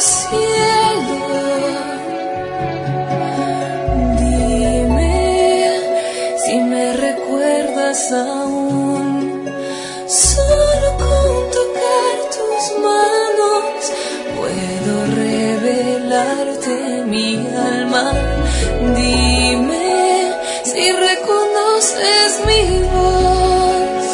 cielo. Dime si me recuerdas aún. Solo con tocar tus manos puedo revelarte mi alma. Dime si reconoces mi voz.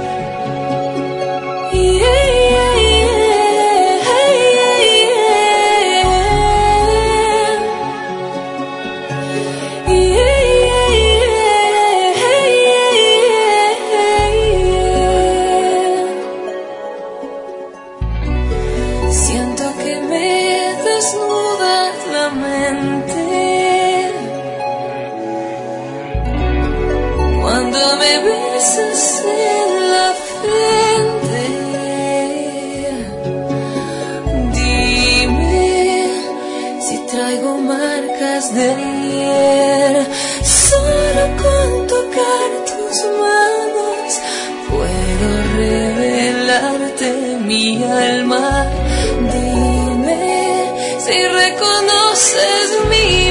Siento que me desnudas la mente cuando me besas en la frente. Dime si traigo marcas de ayer. Solo con tocar tus manos puedo revelarte mi alma. Dime si reconoces mi